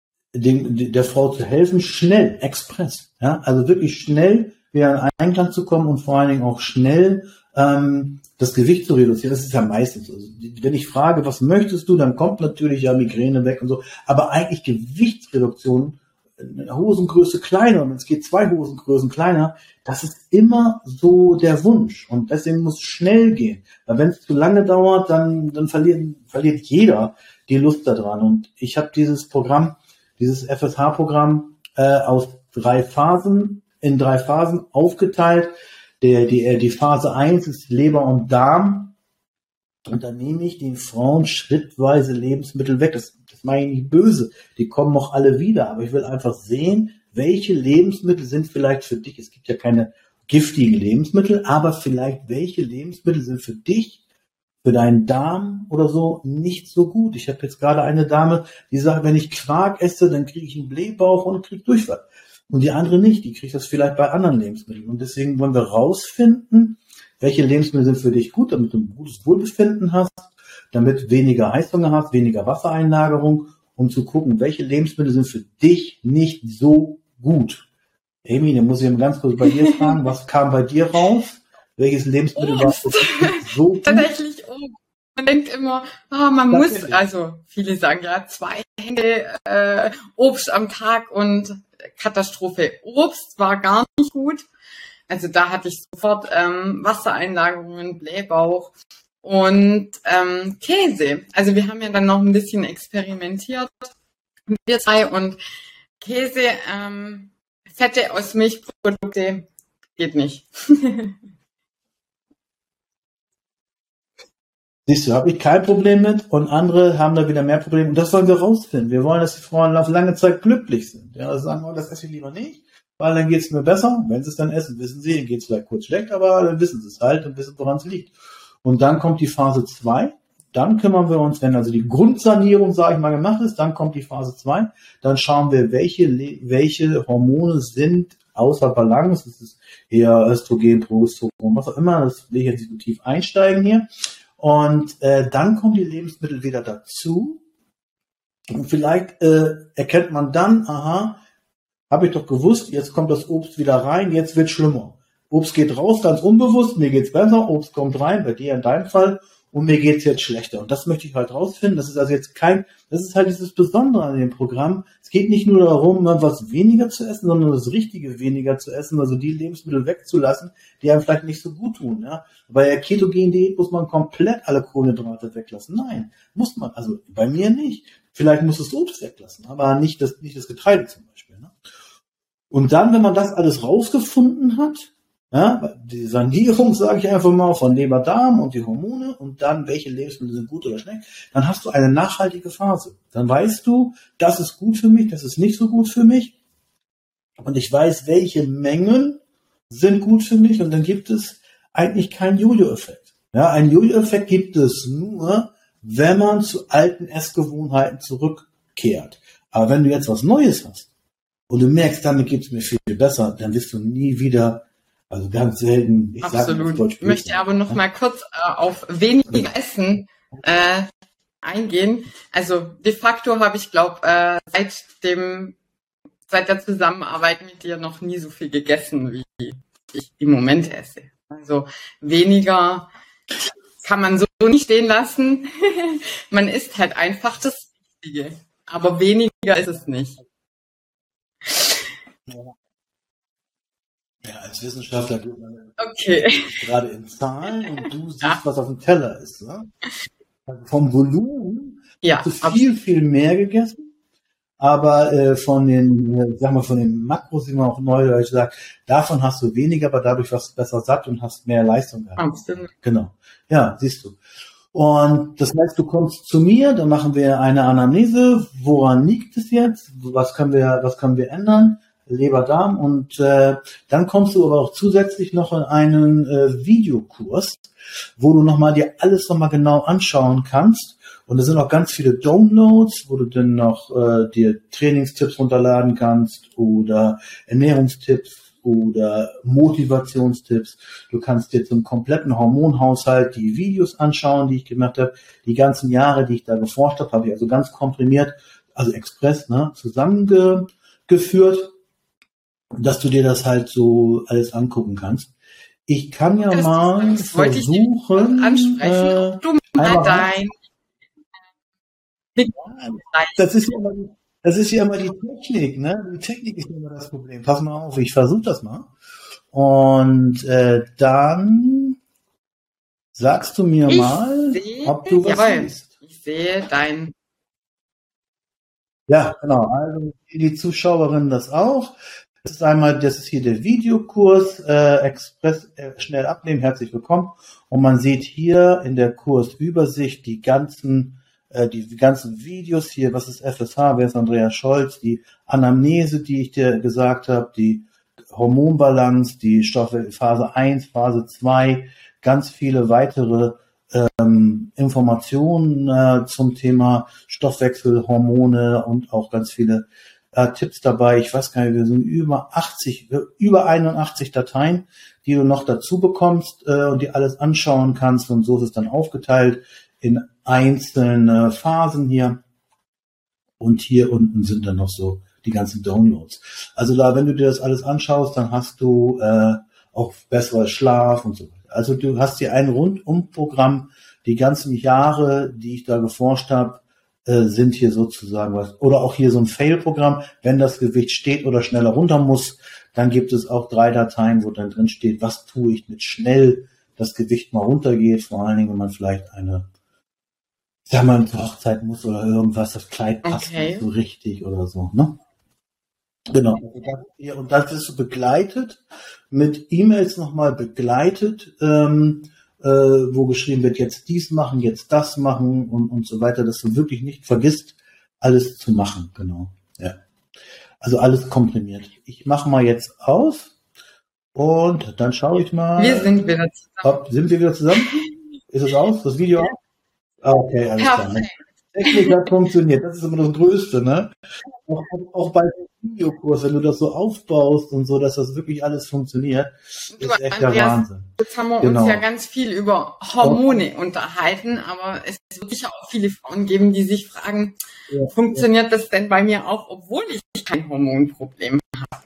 Den, der Frau zu helfen, schnell, express, ja, also wirklich schnell wieder in Einklang zu kommen und vor allen Dingen auch schnell ähm, das Gewicht zu reduzieren. Das ist ja meistens so. Also, wenn ich frage, was möchtest du, dann kommt natürlich ja Migräne weg und so, aber eigentlich Gewichtsreduktion, eine Hosengröße kleiner, und es geht zwei Hosengrößen kleiner, das ist immer so der Wunsch, und deswegen muss es schnell gehen, weil wenn es zu lange dauert, dann, dann verliert, verliert jeder die Lust daran. Und ich habe dieses Programm Dieses F S H-Programm äh, aus drei Phasen, in drei Phasen aufgeteilt. Der, die, die Phase eins ist Leber und Darm. Und dann nehme ich den Frauen schrittweise Lebensmittel weg. Das, das meine ich nicht böse. Die kommen auch alle wieder. Aber ich will einfach sehen, welche Lebensmittel sind vielleicht für dich. Es gibt ja keine giftigen Lebensmittel, aber vielleicht welche Lebensmittel sind für dich, für deinen Darm oder so nicht so gut. Ich habe jetzt gerade eine Dame, die sagt, wenn ich Quark esse, dann kriege ich einen Blähbauch und kriege Durchfall. Und die andere nicht, die kriegt das vielleicht bei anderen Lebensmitteln. Und deswegen wollen wir rausfinden, welche Lebensmittel sind für dich gut, damit du ein gutes Wohlbefinden hast, damit weniger Heißhunger hast, weniger Wassereinlagerung, um zu gucken, welche Lebensmittel sind für dich nicht so gut. Amy, dann muss ich ganz kurz bei dir fragen, was kam bei dir raus? Welches Lebensmittel war so gut? Tatsächlich Obst. Man denkt immer, oh, man das muss, also viele sagen ja, zwei Hände äh, Obst am Tag und Katastrophe. Obst war gar nicht gut. Also da hatte ich sofort ähm, Wassereinlagerungen, Blähbauch und ähm, Käse. Also wir haben ja dann noch ein bisschen experimentiert, wir zwei, und Käse, ähm, Fette aus Milchprodukte geht nicht. Siehst du, habe ich kein Problem mit, und andere haben da wieder mehr Probleme. Und das wollen wir rausfinden. Wir wollen, dass die Frauen auf lange Zeit glücklich sind. Ja, also sagen, oh, das esse ich lieber nicht, weil dann geht es mir besser. Wenn sie es dann essen, wissen sie, dann geht es vielleicht kurz schlecht, aber dann wissen sie es halt und wissen, woran es liegt. Und dann kommt die Phase zwei. Dann kümmern wir uns, wenn also die Grundsanierung, sage ich mal, gemacht ist, dann kommt die Phase zwei. Dann schauen wir, welche, welche Hormone sind außer Balance. Das ist eher Östrogen, Progesteron, was auch immer. Das will ich jetzt nicht so tief einsteigen hier. Und äh, dann kommen die Lebensmittel wieder dazu. Und vielleicht äh, erkennt man dann, aha, habe ich doch gewusst, jetzt kommt das Obst wieder rein, jetzt wird schlimmer. Obst geht raus, ganz unbewusst, mir geht's besser, Obst kommt rein, bei dir in deinem Fall, und mir geht's jetzt schlechter. Und das möchte ich halt rausfinden. Das ist also jetzt kein, das ist halt dieses Besondere an dem Programm. Es geht nicht nur darum, was weniger zu essen, sondern das Richtige weniger zu essen, also die Lebensmittel wegzulassen, die einem vielleicht nicht so gut tun. Ja? Bei der Ketogenen-Diät muss man komplett alle Kohlenhydrate weglassen. Nein, muss man. Also bei mir nicht. Vielleicht muss das Obst weglassen, aber nicht das, nicht das Getreide zum Beispiel. Ne? Und dann, wenn man das alles rausgefunden hat, ja, die Sanierung, sage ich einfach mal, von Leber, Darm und die Hormone, und dann, welche Lebensmittel sind gut oder schlecht, dann hast du eine nachhaltige Phase. Dann weißt du, das ist gut für mich, das ist nicht so gut für mich. Und ich weiß, welche Mengen sind gut für mich, und dann gibt es eigentlich keinen Jojo-Effekt. Ja, einen Jojo-Effekt gibt es nur, wenn man zu alten Essgewohnheiten zurückkehrt. Aber wenn du jetzt was Neues hast und du merkst, damit geht es mir viel besser, dann wirst du nie wieder Also ganz selten. Ich Absolut. Sag, ich möchte aber noch mal kurz äh, auf weniger Essen äh, eingehen. Also de facto habe ich, glaube äh, seit dem seit der Zusammenarbeit mit dir noch nie so viel gegessen, wie ich im Moment esse. Also weniger kann man so nicht stehen lassen. Man isst halt einfach das Richtige. Aber weniger ist es nicht. Ja. Ja, als Wissenschaftler geht man okay. gerade in Zahlen und du siehst, ja. was auf dem Teller ist. Ne? Also vom Volumen ja, hast du viel, viel mehr gegessen, aber äh, von den, äh, sag mal, von den Makros, wie man auch neudeutsch sagt, davon hast du weniger, aber dadurch warst du besser satt und hast mehr Leistung gehabt. Absolut. Genau. Ja, siehst du. Und das heißt, du kommst zu mir, dann machen wir eine Anamnese. Woran liegt es jetzt? Was können wir, was können wir ändern? Leber, Darm und äh, dann kommst du aber auch zusätzlich noch in einen äh, Videokurs, wo du nochmal dir alles nochmal genau anschauen kannst. Und da sind auch ganz viele Downloads, wo du dann noch äh, dir Trainingstipps runterladen kannst oder Ernährungstipps oder Motivationstipps. Du kannst dir zum kompletten Hormonhaushalt die Videos anschauen, die ich gemacht habe. Die ganzen Jahre, die ich da geforscht habe, habe ich also ganz komprimiert, also express, ne, zusammengeführt, dass du dir das halt so alles angucken kannst. Ich kann ja das, mal das versuchen, ansprechen. Äh, du mal dein. Das ist ja immer die, das ist ja immer die Technik, ne? Die Technik ist immer das Problem. Pass mal auf, ich versuche das mal. Und äh, dann sagst du mir ich mal, seh, ob du was jawohl, siehst. Ich sehe dein. Ja, genau. Also die Zuschauerinnen das auch. Das ist einmal, das ist hier der Videokurs, äh, Express, äh, schnell abnehmen, herzlich willkommen. Und man sieht hier in der Kursübersicht die ganzen, äh, die, die ganzen Videos hier, was ist F S H, wer ist Andreas Scholz, die Anamnese, die ich dir gesagt habe, die Hormonbalance, die Stoffwechsel Phase eins, Phase zwei, ganz viele weitere ähm, Informationen äh, zum Thema Stoffwechsel, Hormone und auch ganz viele Äh, Tipps dabei. Ich weiß gar nicht, wir sind über achtzig, über einundachtzig Dateien, die du noch dazu bekommst äh, und die alles anschauen kannst. Und so ist es dann aufgeteilt in einzelne Phasen hier. Und hier unten sind dann noch so die ganzen Downloads. Also da, wenn du dir das alles anschaust, dann hast du äh, auch besseren Schlaf und so weiter. Also du hast hier ein Rundumprogramm. Die ganzen Jahre, die ich da geforscht habe, sind hier sozusagen was. Oder auch hier so ein Fail-Programm. Wenn das Gewicht steht oder schneller runter muss, dann gibt es auch drei Dateien, wo dann drin steht, was tue ich mit schnell das Gewicht mal runtergeht. Vor allen Dingen, wenn man vielleicht eine, sag mal, zur Hochzeit muss oder irgendwas, das Kleid passt okay. nicht so richtig oder so, ne? Genau. Und das ist begleitet, mit E-Mails nochmal begleitet, ähm, Äh, wo geschrieben wird, jetzt dies machen, jetzt das machen und, und so weiter, dass du wirklich nicht vergisst, alles zu machen, genau. Ja. Also alles komprimiert. Ich mache mal jetzt aus und dann schaue ich mal. Wir sind wieder zusammen. Ob, sind wir wieder zusammen? Ist es aus? Das Video aus? Ah, okay, alles klar. Ne? Technik hat funktioniert, das ist immer das Größte, ne? Auch, auch bei Videokurs, wenn du das so aufbaust und so, dass das wirklich alles funktioniert, du, ist echt Andreas, der Wahnsinn. Jetzt haben wir genau. uns ja ganz viel über Hormone oh. unterhalten, aber es wird sicher auch viele Frauen geben, die sich fragen, ja, funktioniert ja. das denn bei mir auch, obwohl ich kein Hormonproblem habe?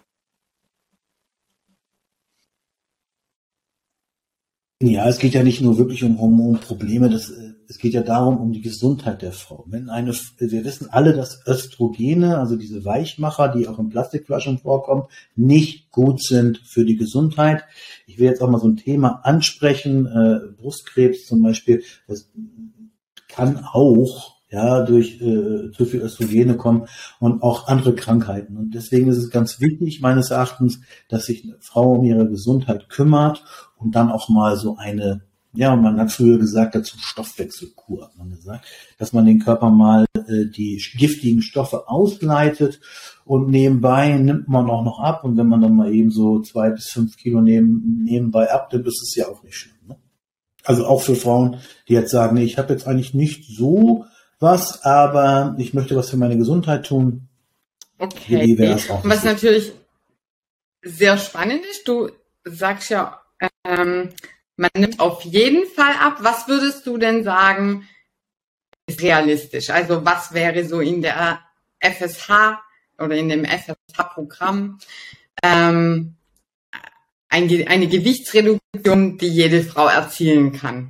Ja, es geht ja nicht nur wirklich um Hormonprobleme, das, es geht ja darum, um die Gesundheit der Frau. Wenn eine, wir wissen alle, dass Östrogene, also diese Weichmacher, die auch in Plastikflaschen vorkommen, nicht gut sind für die Gesundheit. Ich will jetzt auch mal so ein Thema ansprechen, äh, Brustkrebs zum Beispiel, das kann auch ja durch äh, zu viel Östrogene kommen und auch andere Krankheiten. Und deswegen ist es ganz wichtig, meines Erachtens, dass sich eine Frau um ihre Gesundheit kümmert und dann auch mal so eine, ja, man hat früher gesagt, dazu Stoffwechselkur, hat man gesagt, dass man den Körper mal äh, die giftigen Stoffe ausleitet und nebenbei nimmt man auch noch ab. Und wenn man dann mal eben so zwei bis fünf Kilo neben, nebenbei abnimmt, ist es ja auch nicht schlimm. Ne? Also auch für Frauen, die jetzt sagen, nee, ich habe jetzt eigentlich nicht so was, aber ich möchte was für meine Gesundheit tun. Okay. Und was natürlich sehr spannend ist, du sagst ja, ähm, man nimmt auf jeden Fall ab. Was würdest du denn sagen, ist realistisch? Also was wäre so in der F S H oder in dem F S H-Programm ähm, ein, eine Gewichtsreduktion, die jede Frau erzielen kann?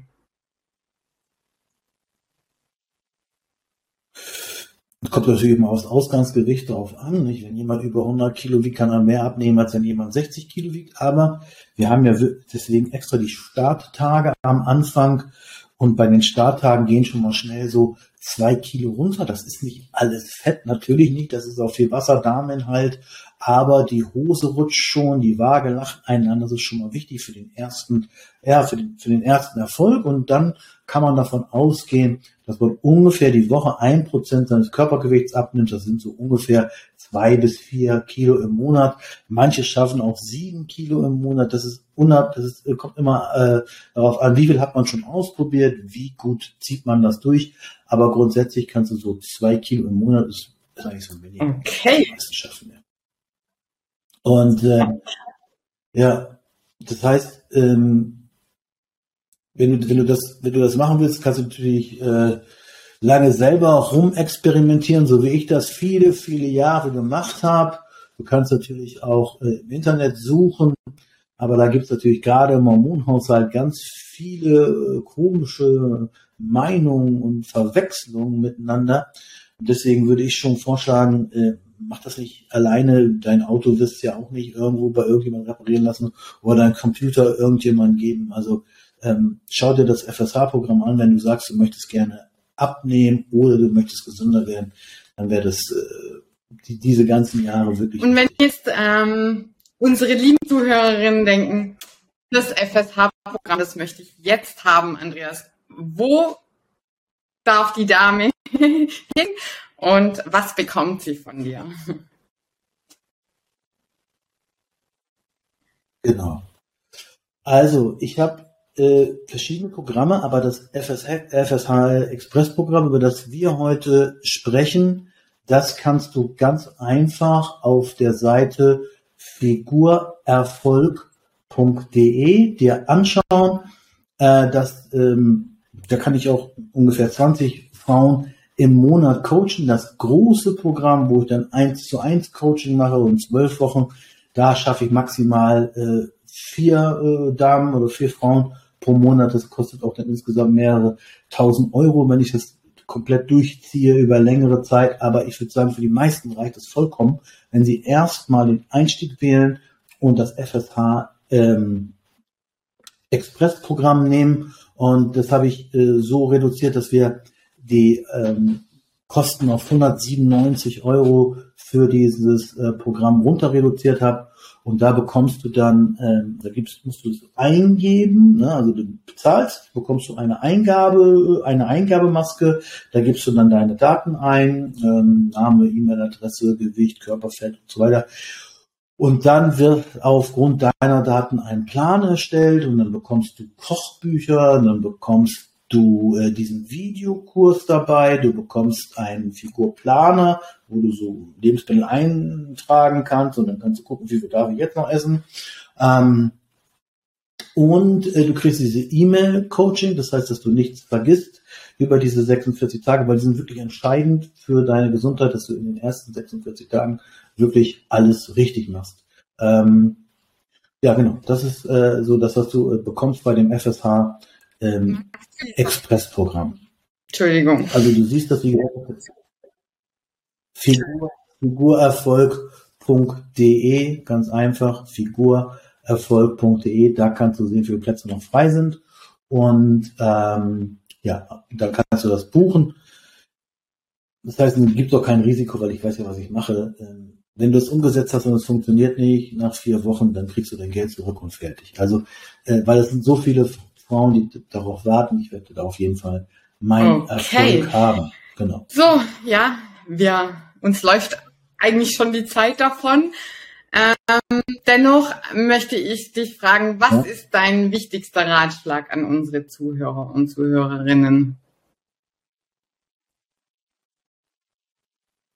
Es kommt natürlich immer aufs Ausgangsgewicht drauf an. Nicht? Wenn jemand über hundert Kilo wiegt, kann er mehr abnehmen, als wenn jemand sechzig Kilo wiegt. Aber wir haben ja deswegen extra die Starttage am Anfang. Und bei den Starttagen gehen schon mal schnell so zwei Kilo runter. Das ist nicht alles Fett, natürlich nicht. Das ist auch viel Wasser, Darminhalt. Aber die Hose rutscht schon, die Waage lacht einander. Das ist schon mal wichtig für den ersten, ja, für den, für den ersten Erfolg. Und dann kann man davon ausgehen, dass man ungefähr die Woche ein Prozent seines Körpergewichts abnimmt. Das sind so ungefähr zwei bis vier Kilo im Monat. Manche schaffen auch sieben Kilo im Monat. Das ist unab, das ist, kommt immer äh, darauf an, wie viel hat man schon ausprobiert, wie gut zieht man das durch. Aber grundsätzlich kannst du so zwei Kilo im Monat, ist, ist eigentlich so ein wenig. Okay. Schaffen, ja. Und äh, ja, das heißt, ähm, wenn du, wenn du das, wenn du das machen willst, kannst du natürlich äh, lange selber rumexperimentieren, so wie ich das viele, viele Jahre gemacht habe. Du kannst natürlich auch äh, im Internet suchen, aber da gibt es natürlich gerade im Hormonhaushalt ganz viele äh, komische Meinungen und Verwechslungen miteinander. Und deswegen würde ich schon vorschlagen, äh, mach das nicht alleine. Dein Auto wirst du ja auch nicht irgendwo bei irgendjemandem reparieren lassen oder dein Computer irgendjemandem geben. Also ähm, schau dir das F S H-Programm an, wenn du sagst, du möchtest gerne abnehmen oder du möchtest gesünder werden, dann wäre das äh, die, diese ganzen Jahre wirklich. Und wenn jetzt ähm, unsere lieben Zuhörerinnen denken, das F S H-Programm, das möchte ich jetzt haben, Andreas, wo darf die Dame hin und was bekommt sie von dir? Genau. Also ich habe äh, verschiedene Programme, aber das F S H Express Programm, über das wir heute sprechen, das kannst du ganz einfach auf der Seite figurerfolg punkt de dir anschauen. Äh, das, ähm, da kann ich auch ungefähr zwanzig Frauen im Monat coachen. Das große Programm, wo ich dann eins zu eins Coaching mache und zwölf Wochen, da schaffe ich maximal äh, vier äh, Damen oder vier Frauen pro Monat. Das kostet auch dann insgesamt mehrere tausend Euro, wenn ich das komplett durchziehe über längere Zeit. Aber ich würde sagen, für die meisten reicht es vollkommen, wenn sie erstmal den Einstieg wählen und das F S H ähm, Express-Programm nehmen. Und das habe ich äh, so reduziert, dass wir die ähm, Kosten auf hundertsiebenundneunzig Euro für dieses äh, Programm runter reduziert habe. Und da bekommst du dann, ähm, da gibst, musst du es eingeben, ne? Also du bezahlst, bekommst du eine Eingabe, eine Eingabemaske, da gibst du dann deine Daten ein, ähm, Name, E-Mail-Adresse, Gewicht, Körperfett und so weiter. Und dann wird aufgrund deiner Daten ein Plan erstellt und dann bekommst du Kochbücher, dann bekommst du äh, diesen Videokurs dabei, du bekommst einen Figurplaner, wo du so Lebensmittel eintragen kannst und dann kannst du gucken, wie viel darf ich jetzt noch essen. Ähm, und äh, du kriegst diese E-Mail-Coaching, das heißt, dass du nichts vergisst über diese sechsundvierzig Tage, weil die sind wirklich entscheidend für deine Gesundheit, dass du in den ersten sechsundvierzig Tagen wirklich alles richtig machst. Ähm, ja, genau, das ist äh, so das, was du äh, bekommst bei dem F S H ähm, Express-Programm. Entschuldigung. Also du siehst das, wie gesagt, Figur, figurerfolg punkt de, ganz einfach, figurerfolg punkt de, da kannst du sehen, wie viele Plätze noch frei sind und ähm, ja, dann kannst du das buchen. Das heißt, es gibt auch kein Risiko, weil ich weiß ja, was ich mache. Ähm, wenn du es umgesetzt hast und es funktioniert nicht, nach vier Wochen, dann kriegst du dein Geld zurück und fertig. Also, äh, weil es sind so viele Frauen, die darauf warten, ich werde da auf jeden Fall meinen okay. Erfolg haben. Genau. So, ja, wir, uns läuft eigentlich schon die Zeit davon. Ähm, dennoch möchte ich dich fragen, was ja. ist dein wichtigster Ratschlag an unsere Zuhörer und Zuhörerinnen?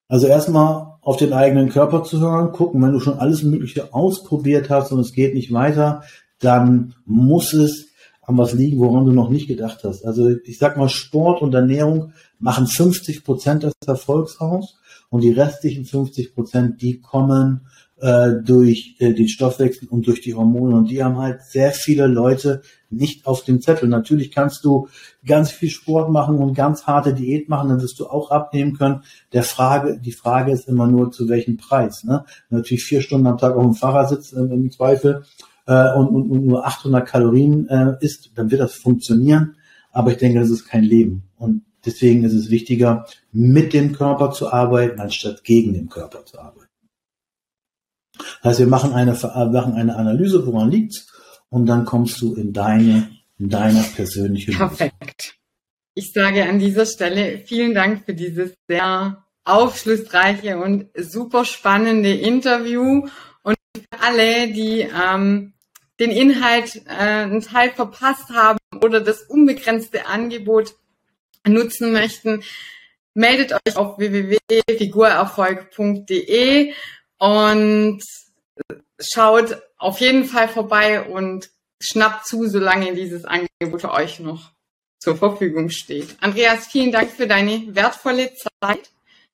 Also erstmal auf den eigenen Körper zu hören, gucken, wenn du schon alles Mögliche ausprobiert hast und es geht nicht weiter, dann muss es an was liegen, woran du noch nicht gedacht hast. Also ich sag mal, Sport und Ernährung machen fünfzig Prozent des Erfolgs aus und die restlichen fünfzig Prozent, die kommen äh, durch äh, den Stoffwechsel und durch die Hormone, und die haben halt sehr viele Leute nicht auf dem Zettel. Natürlich kannst du ganz viel Sport machen und ganz harte Diät machen, dann wirst du auch abnehmen können. Der Frage, die Frage ist immer nur, zu welchem Preis, ne? Natürlich vier Stunden am Tag auf dem Fahrrad sitzt äh, im Zweifel äh, und, und, und nur achthundert Kalorien äh, isst, dann wird das funktionieren. Aber ich denke, das ist kein Leben. Und deswegen ist es wichtiger, mit dem Körper zu arbeiten, anstatt gegen den Körper zu arbeiten. Das heißt, wir machen eine, machen eine Analyse, woran liegt's, und dann kommst du in deine, in deiner persönlichen Perfekt. Ich sage an dieser Stelle vielen Dank für dieses sehr aufschlussreiche und super spannende Interview, und für alle, die ähm, den Inhalt äh, einen Teil verpasst haben oder das unbegrenzte Angebot nutzen möchten, meldet euch auf w w w punkt figurerfolg punkt d e und schaut auf jeden Fall vorbei und schnappt zu, solange dieses Angebot für euch noch zur Verfügung steht. Andreas, vielen Dank für deine wertvolle Zeit.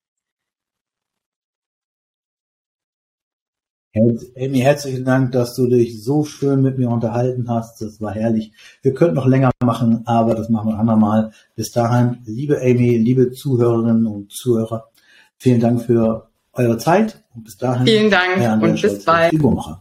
Amy, herzlichen Dank, dass du dich so schön mit mir unterhalten hast. Das war herrlich. Wir könnten noch länger machen, aber das machen wir ein andermal. Bis dahin, liebe Amy, liebe Zuhörerinnen und Zuhörer, vielen Dank für eure Zeit und bis dahin. Vielen Dank und bis bald.